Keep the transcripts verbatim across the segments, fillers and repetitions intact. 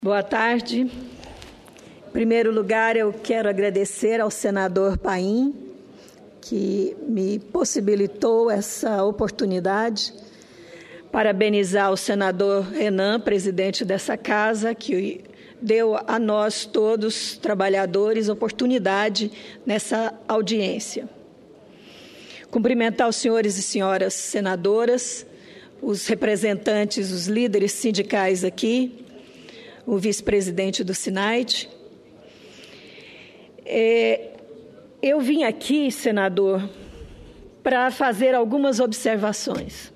Boa tarde. Em primeiro lugar, eu quero agradecer ao senador Paim, que me possibilitou essa oportunidade. Parabenizar o senador Renan, presidente dessa casa, que deu a nós todos, trabalhadores, oportunidade nessa audiência. Cumprimentar os senhores e senhoras senadoras, os representantes, os líderes sindicais aqui, o vice-presidente do SINAIT. É, eu vim aqui, senador, para fazer algumas observações.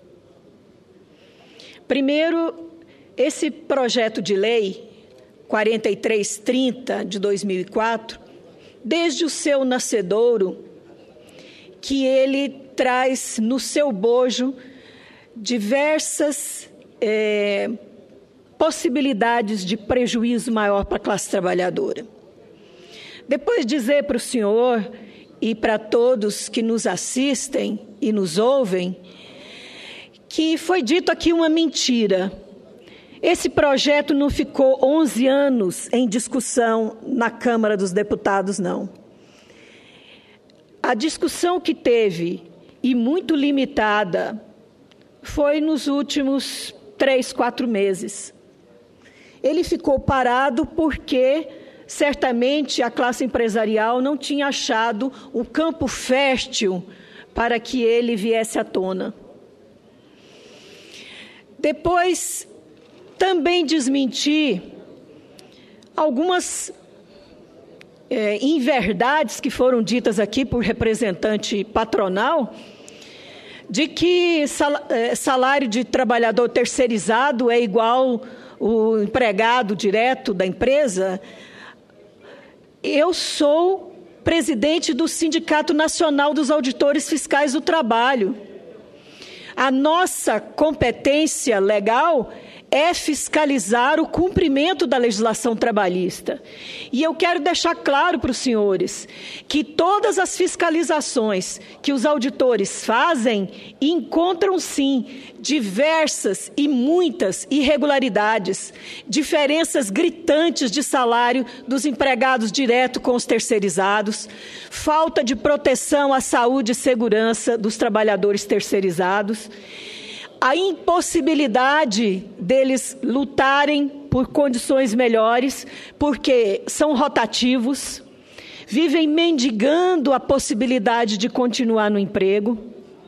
Primeiro, esse projeto de lei quarenta e três trinta de dois mil e quatro, desde o seu nascedouro, que ele traz no seu bojo diversas é, possibilidades de prejuízo maior para a classe trabalhadora. Depois dizer para o senhor e para todos que nos assistem e nos ouvem que foi dito aqui uma mentira. Esse projeto não ficou onze anos em discussão na Câmara dos Deputados, não. A discussão que teve, e muito limitada, foi nos últimos três, quatro meses. Ele ficou parado porque, certamente, a classe empresarial não tinha achado o campo fértil para que ele viesse à tona. Depois, também desmentir algumas é, inverdades que foram ditas aqui por representante patronal, de que salário de trabalhador terceirizado é igual o empregado direto da empresa. Eu sou presidente do Sindicato Nacional dos Auditores Fiscais do Trabalho. A nossa competência legal é fiscalizar o cumprimento da legislação trabalhista. E eu quero deixar claro para os senhores que todas as fiscalizações que os auditores fazem encontram, sim, diversas e muitas irregularidades, diferenças gritantes de salário dos empregados direto com os terceirizados, falta de proteção à saúde e segurança dos trabalhadores terceirizados, a impossibilidade deles lutarem por condições melhores, porque são rotativos, vivem mendigando a possibilidade de continuar no emprego.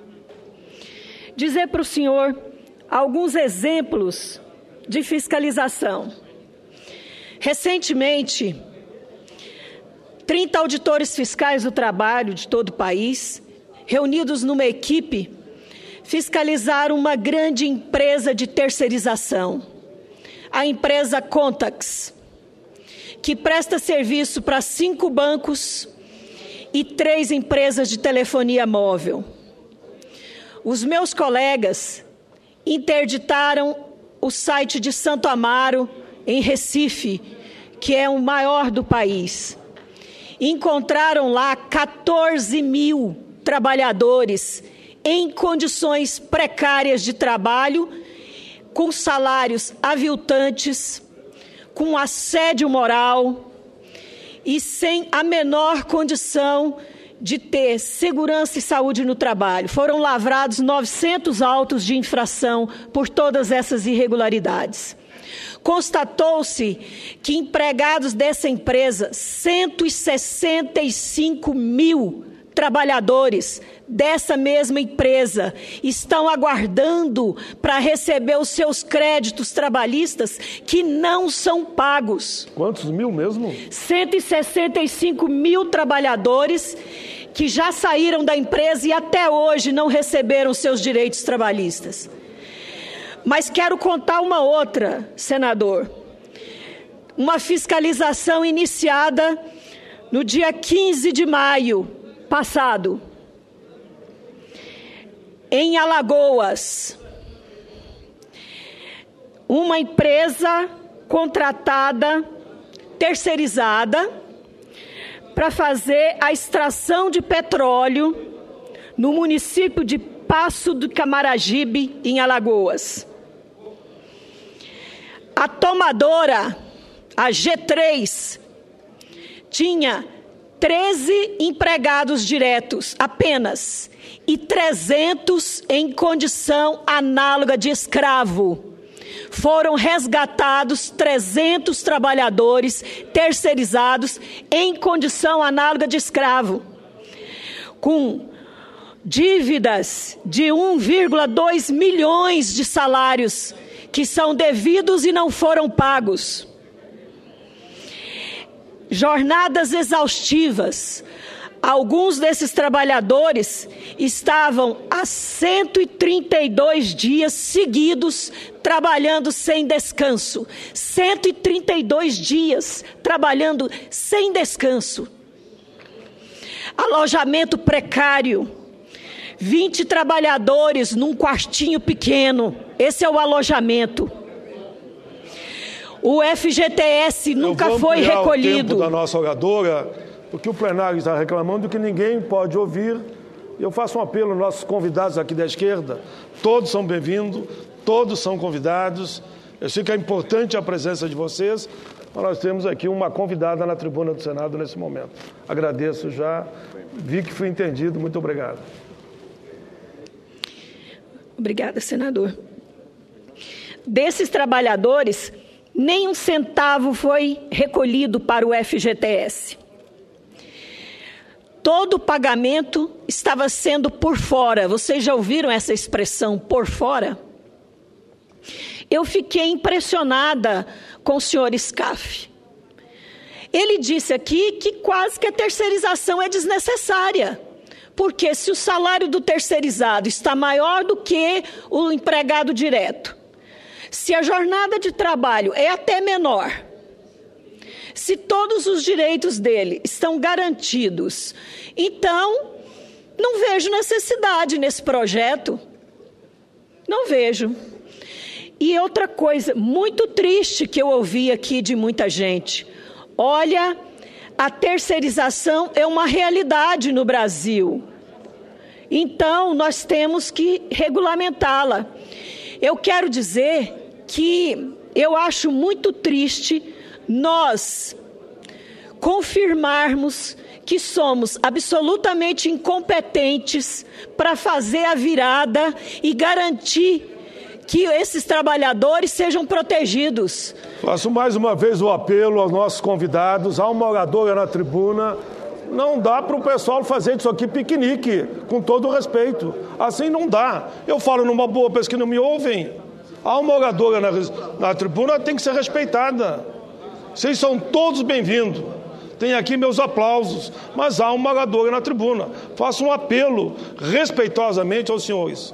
Dizer para o senhor alguns exemplos de fiscalização. Recentemente, trinta auditores fiscais do trabalho de todo o país, reunidos numa equipe, fiscalizaram uma grande empresa de terceirização, a empresa Contax, que presta serviço para cinco bancos e três empresas de telefonia móvel. Os meus colegas interditaram o site de Santo Amaro, em Recife, que é o maior do país. Encontraram lá quatorze mil trabalhadores em condições precárias de trabalho, com salários aviltantes, com assédio moral e sem a menor condição de ter segurança e saúde no trabalho. Foram lavrados novecentos autos de infração por todas essas irregularidades. Constatou-se que empregados dessa empresa, cento e sessenta e cinco mil trabalhadores dessa mesma empresa estão aguardando para receber os seus créditos trabalhistas que não são pagos. Quantos mil mesmo? cento e sessenta e cinco mil trabalhadores que já saíram da empresa e até hoje não receberam seus direitos trabalhistas. Mas quero contar uma outra, senador. Uma fiscalização iniciada no dia quinze de maio passado, em Alagoas, uma empresa contratada, terceirizada, para fazer a extração de petróleo no município de Passo do Camaragibe, em Alagoas. A tomadora, a G três, tinha treze empregados diretos apenas e trezentos em condição análoga de escravo. Foram resgatados trezentos trabalhadores terceirizados em condição análoga de escravo, com dívidas de um vírgula dois milhões de salários que são devidos e não foram pagos. Jornadas exaustivas. Alguns desses trabalhadores estavam há cento e trinta e dois dias seguidos trabalhando sem descanso. cento e trinta e dois dias trabalhando sem descanso. Alojamento precário. vinte trabalhadores num quartinho pequeno. Esse é o alojamento. O F G T S nunca foi recolhido. O tempo da nossa oradora, porque o plenário está reclamando que ninguém pode ouvir. Eu faço um apelo aos nossos convidados aqui da esquerda. Todos são bem-vindos, todos são convidados. Eu sei que é importante a presença de vocês, mas nós temos aqui uma convidada na tribuna do Senado nesse momento. Agradeço já. Vi que fui entendido. Muito obrigado. Obrigada, senador. Desses trabalhadores, nem um centavo foi recolhido para o F G T S. Todo o pagamento estava sendo por fora. Vocês já ouviram essa expressão, por fora? Eu fiquei impressionada com o senhor Scaff. Ele disse aqui que quase que a terceirização é desnecessária. Porque se o salário do terceirizado está maior do que o empregado direto, se a jornada de trabalho é até menor, se todos os direitos dele estão garantidos, então não vejo necessidade nesse projeto. Não vejo. E outra coisa muito triste que eu ouvi aqui de muita gente. Olha, a terceirização é uma realidade no Brasil. Então, nós temos que regulamentá-la. Eu quero dizer que eu acho muito triste nós confirmarmos que somos absolutamente incompetentes para fazer a virada e garantir que esses trabalhadores sejam protegidos. Faço mais uma vez o apelo aos nossos convidados. Há uma oradora na tribuna. Não dá para o pessoal fazer isso aqui piquenique, com todo o respeito. Assim não dá. Eu falo numa boa, penso que não me ouvem. Há uma oradora na, na tribuna, tem que ser respeitada. Vocês são todos bem-vindos. Tem aqui meus aplausos, mas há uma oradora na tribuna. Faço um apelo respeitosamente aos senhores.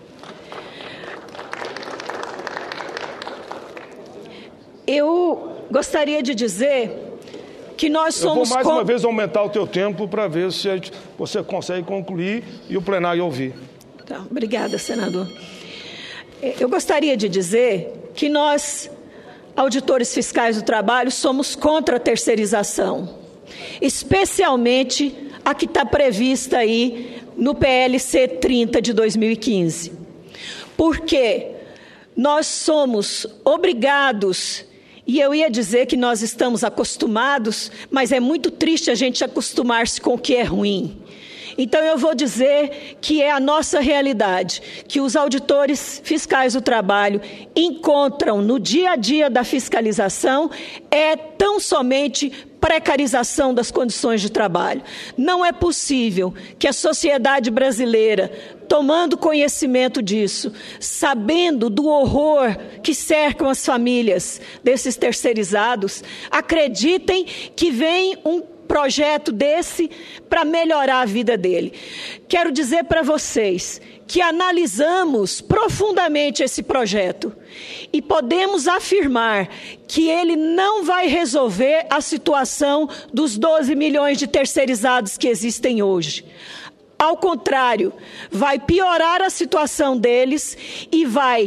Eu gostaria de dizer que nós somos... Eu vou mais com... uma vez aumentar o teu tempo para ver se você consegue concluir e o plenário ouvir. Tá, obrigada, senador. Eu gostaria de dizer que nós, auditores fiscais do trabalho, somos contra a terceirização, especialmente a que está prevista aí no P L C trinta de dois mil e quinze. Porque nós somos obrigados... E eu ia dizer que nós estamos acostumados, mas é muito triste a gente acostumar-se com o que é ruim. Então, eu vou dizer que é a nossa realidade, que os auditores fiscais do trabalho encontram no dia a dia da fiscalização é tão somente precarização das condições de trabalho. Não é possível que a sociedade brasileira, tomando conhecimento disso, sabendo do horror que cercam as famílias desses terceirizados, acreditem que vem um projeto desse para melhorar a vida dele. Quero dizer para vocês que analisamos profundamente esse projeto e podemos afirmar que ele não vai resolver a situação dos doze milhões de terceirizados que existem hoje. Ao contrário, vai piorar a situação deles e vai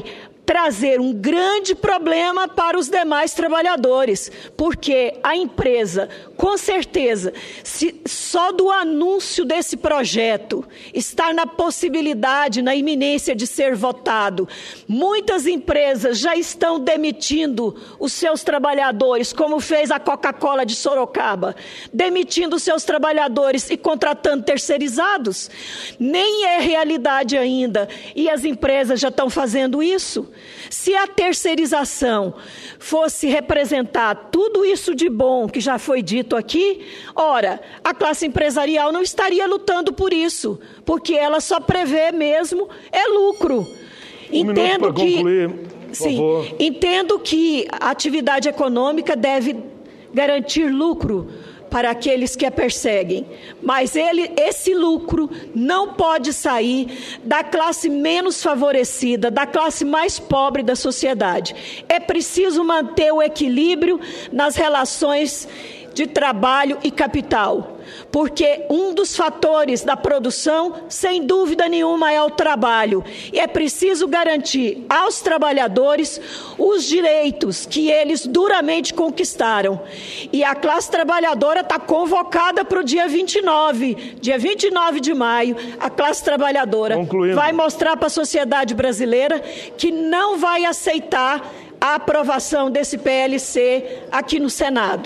trazer um grande problema para os demais trabalhadores, porque a empresa, com certeza, se só do anúncio desse projeto estar na possibilidade, na iminência de ser votado, muitas empresas já estão demitindo os seus trabalhadores, como fez a Coca-Cola de Sorocaba, demitindo os seus trabalhadores e contratando terceirizados. Nem é realidade ainda, e as empresas já estão fazendo isso. Se a terceirização fosse representar tudo isso de bom que já foi dito aqui, ora, a classe empresarial não estaria lutando por isso, porque ela só prevê mesmo é lucro. Um Entendo que, concluir, por sim, favor. entendo que a atividade econômica deve garantir lucro para aqueles que a perseguem, mas ele, esse lucro não pode sair da classe menos favorecida, da classe mais pobre da sociedade. É preciso manter o equilíbrio nas relações de trabalho e capital, porque um dos fatores da produção, sem dúvida nenhuma, é o trabalho. E é preciso garantir aos trabalhadores os direitos que eles duramente conquistaram. E a classe trabalhadora está convocada para o dia vinte e nove, dia vinte e nove de maio, a classe trabalhadora Concluindo. vai mostrar para a sociedade brasileira que não vai aceitar a aprovação desse P L C aqui no Senado.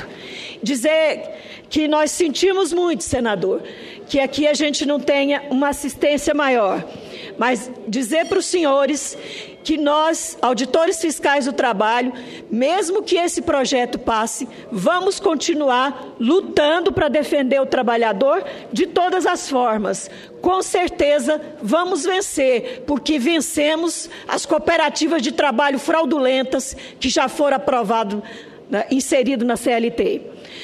Dizer que nós sentimos muito, senador, que aqui a gente não tenha uma assistência maior, mas dizer para os senhores que nós, auditores fiscais do trabalho, mesmo que esse projeto passe, vamos continuar lutando para defender o trabalhador de todas as formas. Com certeza vamos vencer, porque vencemos as cooperativas de trabalho fraudulentas que já foram aprovadas, né, inserido na C L T.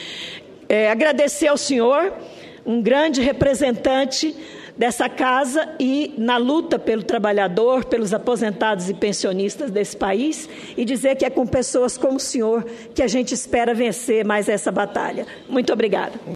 É, agradecer ao senhor, um grande representante dessa casa e na luta pelo trabalhador, pelos aposentados e pensionistas desse país, e dizer que é com pessoas como o senhor que a gente espera vencer mais essa batalha. Muito obrigada.